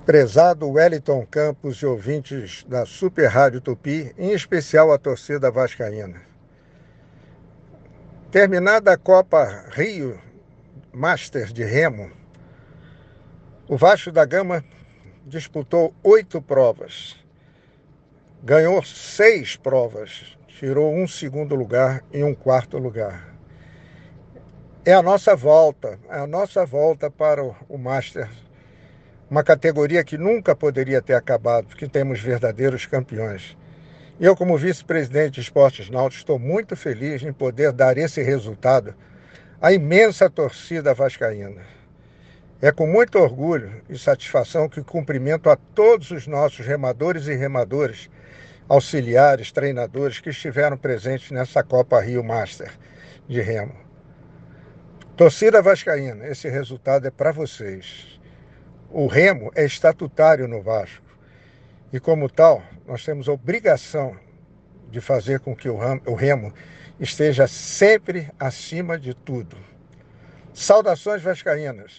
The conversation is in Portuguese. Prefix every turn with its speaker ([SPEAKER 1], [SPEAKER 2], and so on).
[SPEAKER 1] Prezado Wellington Campos e ouvintes da Super Rádio Tupi, em especial a torcida vascaína. Terminada a Copa Rio Master de Remo, o Vasco da Gama disputou 8 provas, ganhou 6 provas, tirou um segundo lugar e um quarto lugar. É a nossa volta para o Master, uma categoria que nunca poderia ter acabado, porque temos verdadeiros campeões. E eu, como vice-presidente de Esportes Náuticos, estou muito feliz em poder dar esse resultado à imensa torcida vascaína. É com muito orgulho e satisfação que cumprimento a todos os nossos remadores e remadoras, auxiliares, treinadores que estiveram presentes nessa Copa Rio Master de Remo. Torcida vascaína, esse resultado é para vocês. O Remo é estatutário no Vasco e, como tal, nós temos a obrigação de fazer com que o Remo esteja sempre acima de tudo. Saudações vascaínas!